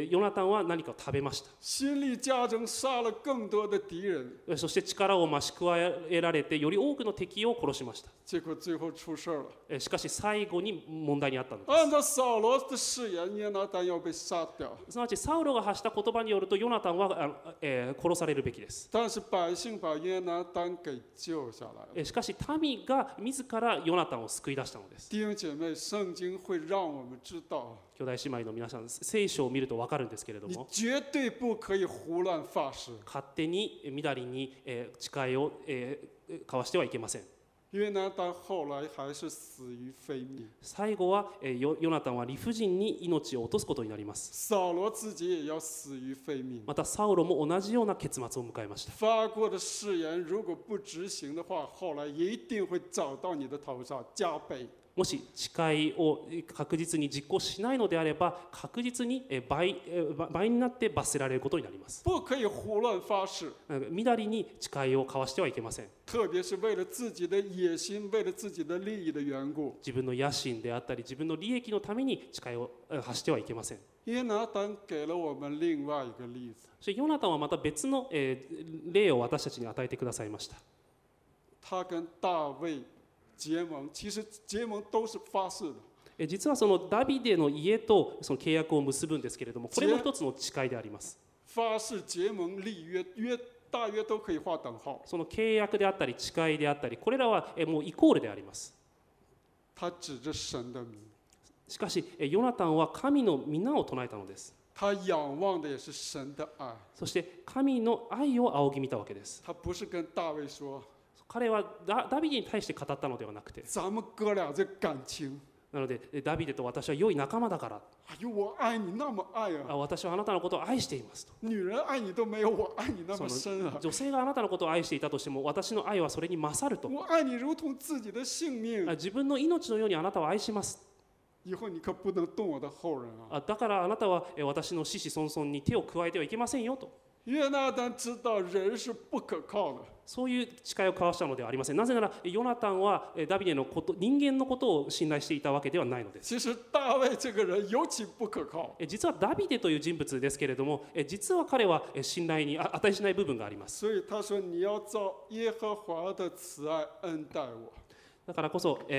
ヨナタンは何かを食べました。 心力加增，殺了更多的敵人。 そして力を増し加えられてより多くの敵を殺しました。 結果最後出事了。 しかし最後に問題にあったのです。 按照掃羅的誓言，約拿單要被殺掉。 すなわちサウロが発した言葉によるとヨナタンは殺されるべきです。 但是百姓把約拿單給救下來了。 しかし民が自らヨナタンを救い出したのです。 弟兄姐妹，聖經會讓我們知道。 兄弟姉妹の皆さん、聖書を見ると分かるんですけれども、 絕對不可以胡亂發誓。 勝手にみだりに誓いを交わしてはいけません。 約拿單後來還是死於非命。 最後はヨナタンは理不尽に命を落とすことになります。 掃羅自己也要死於非命。 またサウロも同じような結末を迎えました。 發過的誓言如果不執行的話，後來一定會找到你的頭上加倍。 もし誓いを確実に実行しないのであれば、確実に倍になって罰せられることになります。 不可以胡亂發誓。 みだりに誓いを交わしてはいけません。 特別是為了自己的野心，為了自己的利益的緣故。 自分の野心であったり、自分の利益のために誓いを発してはいけません。 約拿單給了我們另外一個例子。 そしてヨナタンはまた別の例を私たちに与えてくださいました。 他跟大衛結盟，其實結盟都是發誓的。 実はそのダビデの家とその契約を結ぶんですけれども、これも一つの誓いであります。 發誓、結盟、立約、大約都可以畫等號。 その契約であったり誓いであったり、これらはもうイコールであります。 他指着神的名， しかしヨナタンは神の皆を唱えたのです。 他仰望的也是神的愛。 そして神の愛を仰ぎ見たわけです。 他不是跟大衛说， 彼はダビデに対して語ったのではなくて、 咱们哥俩这感情， なのでダビデと私は良い仲間だから、 哎呦，我愛你那麼愛啊， 私はあなたのことを愛していますと。 女人愛你都沒有我愛你那麼深啊， 女性があなたのことを愛していたとしても、私の愛はそれに勝ると。 我愛你如同自己的性命， 自分の命のようにあなたを愛します。 以後你可不能動我的後人啊。 だからあなたは私の子々孫々に手を加えてはいけませんよと。 約拿單知道人是不可靠的， そういう誓いを交わしたのではありません。なぜならヨナタンはダビデのこと、人間のことを信頼していたわけではないのです。 其實大衛這個人尤其不可靠。 実はダビデという人物ですけれども、実は彼は信頼に値しない部分があります。 所以他說你要照耶和華的慈愛恩待我。 だからこそ、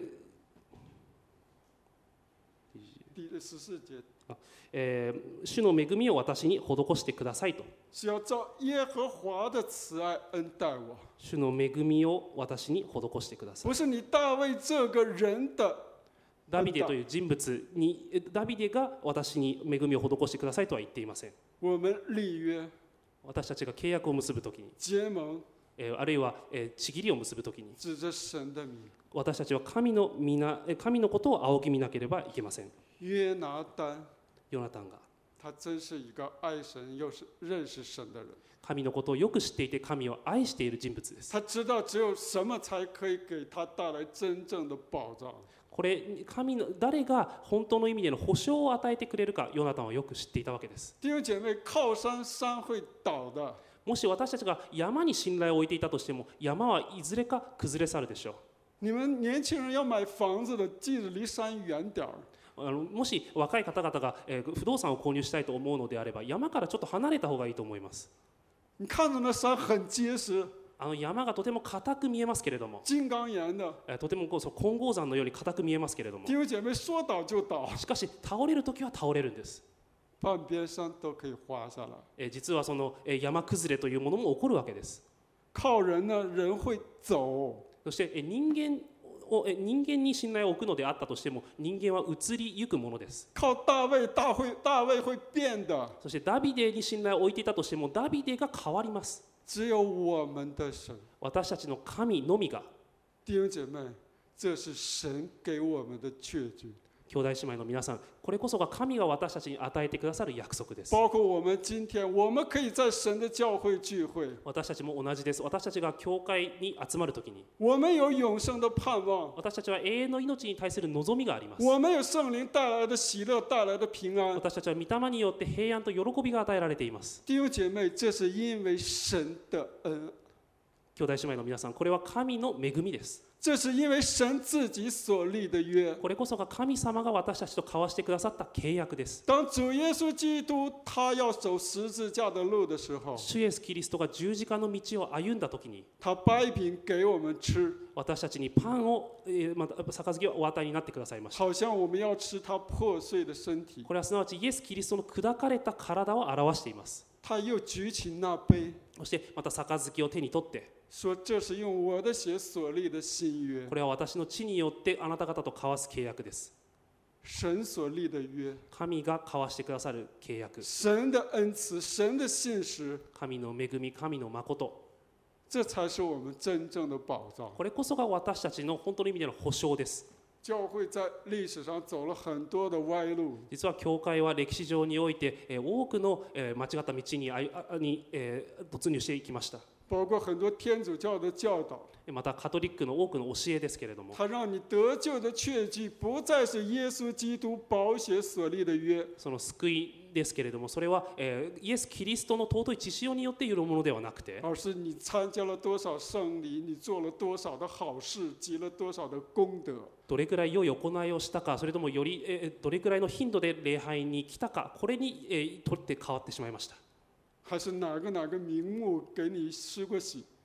第14節。 主の恵みを私に施してくださいと。 是要照耶和華的慈愛恩待我。 主の恵みを私に施してください。 不是你大衛這個人的ダビデという人物に、ダビデが私に恵みを施してくださいとは言っていません。 我們立約、 私たちが契約を結ぶときに、 結盟、 あるいは契りを結ぶときに、 指着神的名。 私たちは神のことを仰ぎ見なければいけません。 約拿單、 ヨナタンが他真是一個愛神又是認識神的人。 神のことをよく知っていて神を愛している人物です。 他知道只有什麼才可以給他帶來真正的保障。 これ誰が本当の意味での保証を与えてくれるか、ヨナタンはよく知っていたわけです。 弟兄姐妹，靠山山會倒的。 もし私たちが山に信頼を置いていたとしても、山はいずれか崩れ去るでしょう。 你們年輕人要買房子的，記得離山遠點兒。 もし若い方々が不動産を購入したいと思うのであれば、山からちょっと離れた方がいいと思います。 你看着那山很結實， 山がとても硬く見えますけれども、 金剛岩的， とても金剛山のように硬く見えますけれども、 弟兄姐妹說倒就倒， しかし倒れるときは倒れるんです。 半邊山都可以滑下來。 実はその山崩れというものも起こるわけです。 靠人呢，人會走。 そして人間に信頼を置くのであったとしても、人間は移りゆくものです。 靠大衛會變的。 そしてダビデに信頼を置いていたとしても、ダビデが変わります。 只有我們的神。 私たちの神のみが。 弟兄姐妹，這是神給我們的確據。 兄弟姉妹の皆さん、これこそが神が私たちに与えてくださる約束です。 包括我們今天，我們可以在神的教會聚會。 私たちも同じです。私たちが教会に集まるときに、 我們有永生的盼望。 私たちは永遠の命に対する望みがあります。 我們有聖靈帶來的喜樂，帶來的平安。 私たちは御霊によって平安と喜びが與えられています。 弟兄姐妹，這是因為神的恩。 兄弟姉妹の皆さん、これは神の恵みです。 這是因為神自己所立的約。 これこそが神様が私たちと交わしてくださった契約です。 當主耶穌基督他要走十字架的路的時候， 主イエスキリストが十字架の道を歩んだときに、 他掰餅給我們吃， 私たちにパンを、また杯をお与えになってくださいました。 好像我們要吃他破碎的身體。 これはすなわちイエスキリストの砕かれた体を表しています。 他又舉起那杯， そしてまた杯を手に取って、 說這是用我的血所立的新約。 これは私の血によってあなた方と交わす契約です。 神所立的約， 神が交わしてくださる契約、 神的恩慈，神的信實， 神の恵み、神の誠、 這才是我們真正的保障。 これこそが私たちの本当の意味での保証です。 教會在歷史上走了很多的歪路。 実は教会は歴史上において多くの間違った道に突入していきました。 包括很多天主教的教導。 またカトリックの多くの教えですけれども、 他讓你得救的確據不再是耶穌基督寶血所立的約。 その救いですけれども、それはイエス・キリストの尊い血潮によっているものではなくて、 而是你參加了多少聖禮，你做了多少的好事，積了多少的功德。 どれくらい良い行いをしたか、それともよりどれくらいの頻度で礼拝に来たか、これにとって変わってしまいました。 還是哪個名目給你施過洗？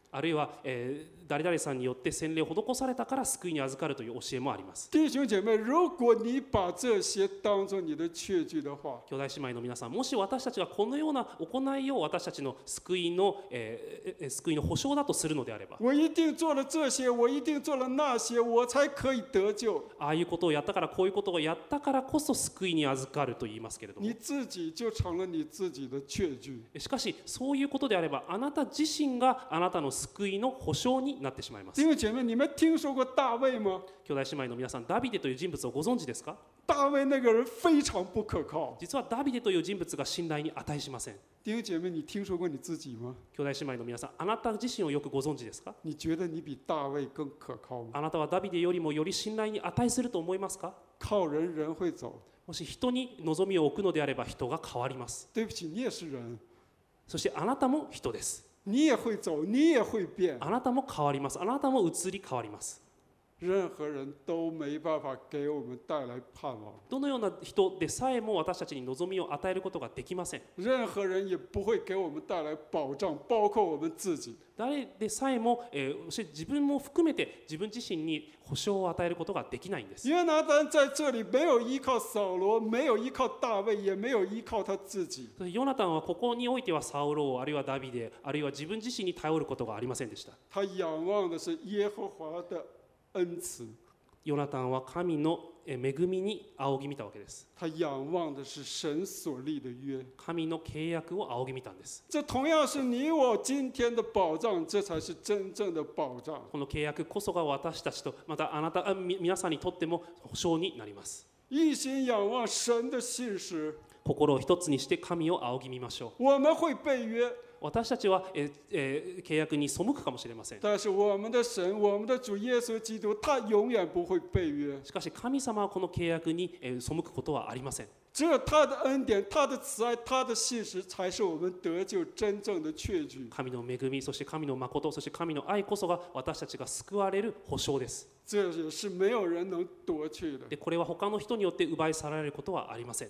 あるいは、誰々さんによって洗礼を施されたから救いに預かるという教えもあります。 弟兄姐妹，如果你把这些当作你的确据的话， 兄弟姉妹の皆さん、もし私たちがこのような行いを私たちの救いの保証だとするのであれば、 我一定做了这些，我一定做了那些，我才可以得救。 ああいうことをやったから、こういうことをやったからこそ救いに預かると言いますけれども、 你自己就成了你自己的确据。 しかしそういうことであれば、あなた自身があなたの救いの保証になってしまいます。 弟兄姐妹，你们听说过大卫吗？ 兄弟姉妹の皆さん、ダビデという人物をご存知ですか？ 大卫那个人非常不可靠。 実はダビデという人物が信頼に値しません。 弟兄姐妹，你听说过你自己吗？ 兄弟姉妹の皆さん、あなた自身をよくご存知ですか？ 你觉得你比大卫更可靠吗？ あなたはダビデよりもより信頼に値すると思いますか？ 靠人，人会走。 もし人に望みを置くのであれば、人が変わります。 对不起，你也是人， そしてあなたも人です。 你也会走，你也会变。 あなたも変わります。あなたも移り変わります。 任何人都没办法给我们带来盼望， どのような人でさえも私たちに望みを与えることができません。 任何人也不会给我们带来保障，包括我们自己。 誰でさえも、そして自分も含めて自分自身に保証を与えることができないんです。 约拿单在这里没有依靠扫罗，没有依靠大卫，也没有依靠他自己。 ヨナタンはここにおいてはサウロ、あるいはダビデ、あるいは自分自身に頼ることがありませんでした。 他仰望的是耶和華的恩慈， ヨナタンは神の恵みに仰ぎ見たわけです。 他仰望的是神所立的约。 神の契約を仰ぎ見たんです。 这同样是你我今天的保障，这才是真正的保障。 この契約こそが私たちと、またあなた皆さんにとっても保証になります。 一心仰望神的信实， 心を一つにして神を仰ぎ見ましょう。 我们会被约。 私たちは、契約に背くかもしれません。 但是我们的神，我们的主耶稣基督，他永远不会背约。 しかし神様はこの契約に、背くことはありません。 只有他的恩典、他的慈爱、他的信实，才是我们得救真正的确据。 神の恵み、そして神の誠、そして神の愛こそが私たちが救われる保証です。 这也是没有人能夺去的。 で、これは他の人によって奪い去られることはありません。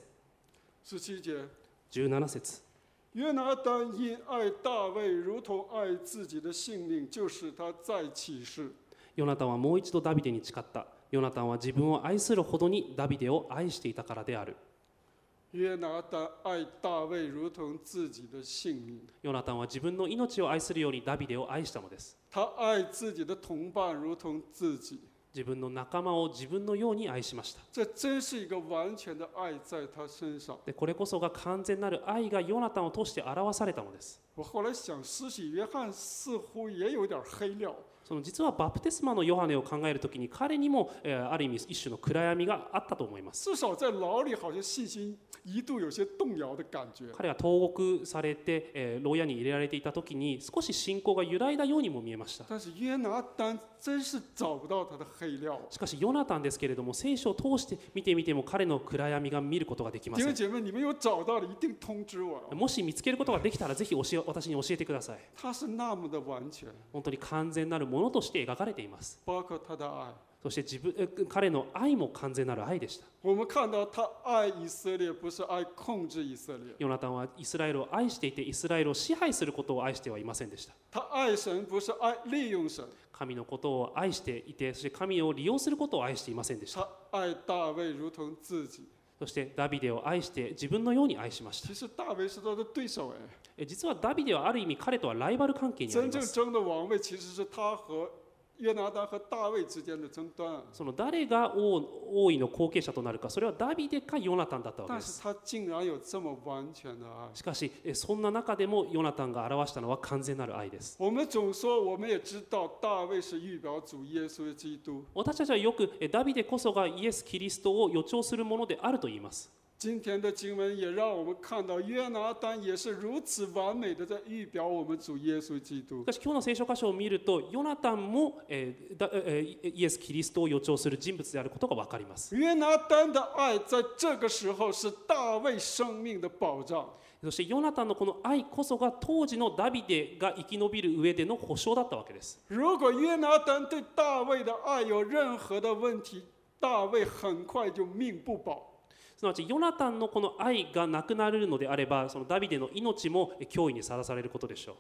17節。 17節。 约拿单因爱大卫如同爱自己的性命，就使他再起誓。 ヨナタンはもう一度ダビデに誓った。ヨナタンは自分を愛するほどにダビデを愛していたからである。 约拿单爱大卫如同自己的性命。 ヨナタンは自分の命を愛するようにダビデを愛したのです。 他爱自己的同伴如同自己。 自分の仲間を自分のように愛しました。 这真是一个完全的愛在他身上。 で、これこそが完全なる愛がヨナタンを通して表されたのです。 我后来想，施洗约翰似乎也有点黑料。 実はバプテスマのヨハネを考えるときに彼にも、ある意味一種の暗闇があったと思います。 至少在牢里好像信心一度有些动摇的感觉。 彼は投獄されて、牢屋に入れられていたときに少し信仰が揺らいだようにも見えました。 但是约拿单真是找不到他的黑料。 しかしヨナタンですけれども、聖書を通して見てみても彼の暗闇が見ることができません。 弟兄姐妹，你们有找到了一定通知我。 もし見つけることができたらぜひ私に教えてください。 他是那么的完全， 本当に完全なるものとして描かれています。 包括他的愛。 そして彼の愛も完全なる愛でした。 我们看到他愛以色列，不是愛控制以色列。 ヨナタンはイスラエルを愛していて、イスラエルを支配することを愛してはいませんでした。 他愛神，不是愛利用神。 神のことを愛していて、そして神を利用することを愛していませんでした。 他愛大衛如同自己。 そしてダビデを愛して自分のように愛しました。 其实大衛是他的对手実はダビデはある意味彼とはライバル関係にあります。 真正争的王位其实是他和约拿单和大衛之間的争端。 その誰が王位の後継者となるか、それはダビデかヨナタンだったわけです。 但是他竟然有这么完全的愛。 しかしそんな中でもヨナタンが表したのは完全なる愛です。 我们总说，我们也知道大衛是預表主耶穌基督。 私たちはよくダビデこそがイエス・キリストを予兆するものであると言います。 今天的经文也让我们看到，约拿单也是如此完美的在預表我们主耶稣基督。 しかし今日の聖書箇所を見ると、ヨナタンも、イエス・キリストを予兆する人物であることが分かります。 约拿单的愛在这个时候是大衛生命的保障。 そしてヨナタンのこの愛こそが当時のダビデが生き延びる上での保証だったわけです。 如果约拿单对大衛的愛有任何的問題，大衛很快就命不保。 すなわちヨナタンのこの愛がなくなるのであれば、そのダビデの命も脅威にさらされることでしょう。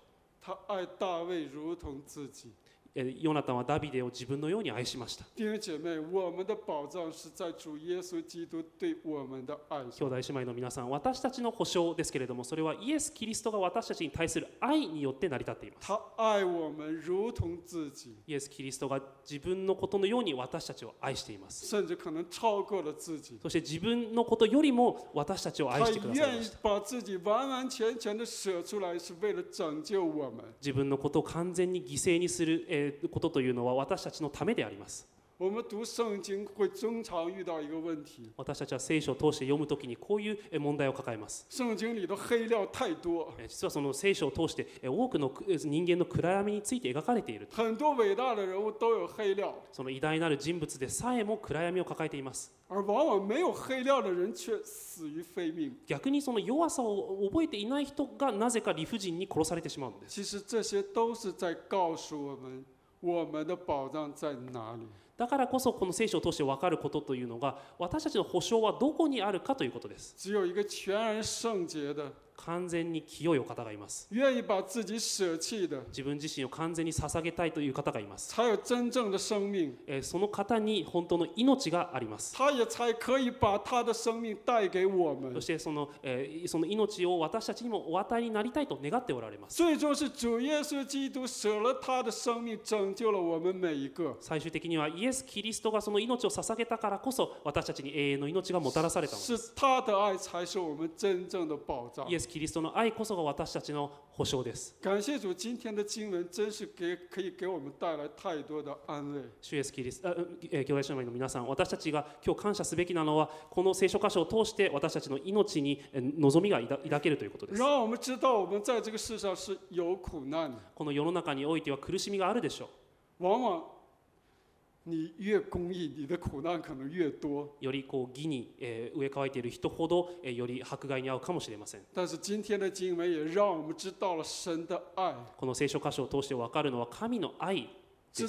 他爱大卫如同自己。 ヨナタンはダビデを自分のように愛しました。 弟兄姐妹，我们的保障是在主耶稣基督对我们的爱兄上。 弟姉妹の皆さん、私たちの保証ですけれども、それはイエス・キリストが私たちに対する愛によって成り立っています。 他爱我们如同自己， イエス・キリストが自分のことのように私たちを愛しています。 甚至可能超过了自己。 そして自分のことよりも私たちを愛他してください愿意ました。 把自己完完全全的舍出来，是为了拯救我们。 自分のことを完全に犠牲にすることというのは私たちのためであります。 我们读圣经会经常遇到一个问题， 私たちは聖書を通して読むときにこういう問題を抱えます。 圣经里的黑料太多， 実はその聖書を通して多くの人間の暗闇について描かれている。 很多伟大的人物都有黑料， その偉大なる人物でさえも暗闇を抱えています。 而往往没有黑料的人却死于非命。 逆にその弱さを覚えていない人がなぜか理不尽に殺されてしまうのです。 其实这些都是在告诉我们，我们的保障在哪里。 だからこそこの聖書を通して分かることというのが、私たちの保証はどこにあるかということです。 只有一个全然圣洁的、 完全に清いお方がいます。 愿意把自己舍弃的， 自分自身を完全に捧げたいという方がいます。 才有真正的生命。 その方に本当の命があります。 他也才可以把他的生命带给我们そ。してその命を私たちにもお与えになりたいと願っておられます。 最终是主耶稣基督舍了他的生命，拯救了我们每一个。 最終的にはイエス・キリストがその命を捧げたからこそ、私たちに永遠の命がもたらされたのです。 是他的爱才是我们真正的保障イ。エス・キリストの愛こそが私たちの保証です。 感谢主，今天的经文真是可以给我们带来太多的安慰。 主イエスキリスト、兄弟姉妹の皆さん、私たちが今日感謝すべきなのは、この聖書箇所を通して私たちの命に望みが抱けるということです。 让我们知道，我们在这个世上是有苦难的。 この世の中においては苦しみがあるでしょ往往你越公义，你的苦難可能越多。 う。より義に植え替えている人ほどより迫害に遭うかもしれません。 但是今天的经文也让我们知道了神的愛， この聖書箇所を通して分かるのは神の愛です。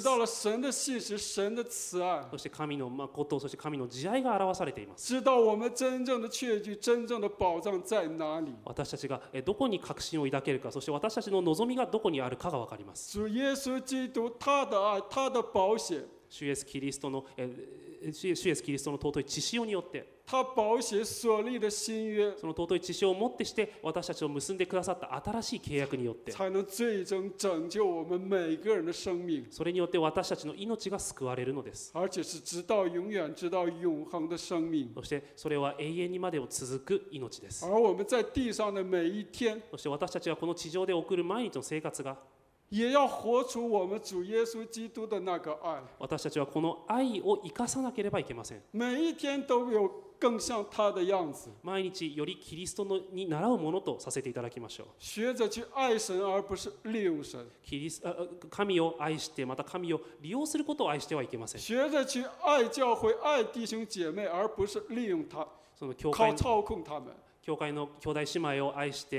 知道了神的信实，神的慈愛， そして神の誠、そして神の慈愛が表されています。 知道我们真正的确据、真正的保障在哪里。 私たちがどこに確信を抱けるか、そして私たちの望みがどこにあるかが分かります。 主耶稣基督，他的愛，他的保險， 主イエスキリストの主イエスキリストの尊い血潮によって、 他保險所立的新約， その尊い血潮をもってして私たちを結んでくださった新しい契約によって、 才能最終拯救我們每個人的生命， それによって私たちの命が救われるのです。 而且是直到永遠、直到永恆的生命。 そしてそれは永遠にまでを続く命です。 而我們在地上的每一天， そして私たちはこの地上で送る毎日の生活が、 也要活出我們主耶穌基督的那個愛。 私たちはこの愛を生かさなければいけません。 每一天都有更像他的樣子， 毎日よりキリストに倣うものとさせていただきましょう。 學着去愛神，而不是利用神； 神を愛して、また神を利用することを愛してはいけません。 學着去愛教會、愛弟兄姐妹，而不是利用他、 その教靠操控他們。 教会の兄弟姉妹を愛して、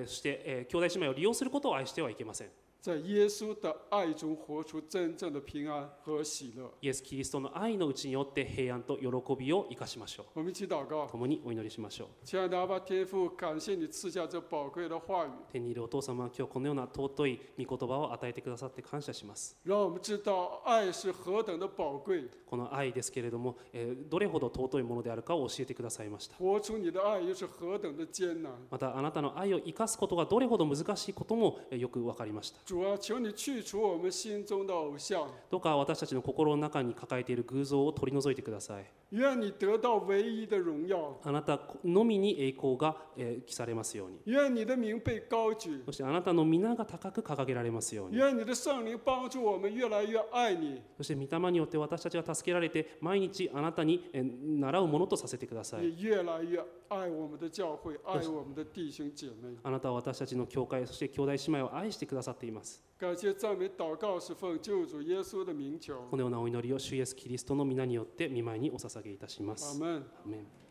そして、兄弟姉妹を利用することを愛してはいけません。 在耶稣的愛中活出真正的平安和喜樂。 イエス・キリストの愛のうちによって平安と喜びを生かしましょ我們一起禱告う。。共にお祈りしましょう。 親愛的阿爸天父，感謝你賜下這寶貴的話語， 天にいるお父様は今日このような尊い御言葉を与えてくださって感謝します。 讓我們知道愛是何等的寶貴。 この愛ですけれども、どれほど尊いものであるかを教えてくださいました。 活出你的愛又是何等的艱難。 またあなたの愛を生かすことがどれほど難しいこともよく分かりました。 主啊，求你去除我們心中的偶像， どうか私たちの心の中に抱えている偶像を取り除いてください。 願你得到唯一的榮耀， あなたのみに栄光が記されますように。 願你的名被高舉， そしてあなたの皆が高く掲げられますように。 願你的聖靈幫助我們越來越愛你， そして御霊によって私たちが助けられて、毎日あなたに習うものとさせてください。 也越來越愛我們的教會，愛我們的弟兄姐妹。 あなたは私たちの教会、そして兄弟姉妹を愛してくださっています。 感謝讚美禱告是奉救主耶穌的名求。 このようなお祈りを主イエスキリストの皆によって御前にお捧げいたします。 阿門。 アーメン。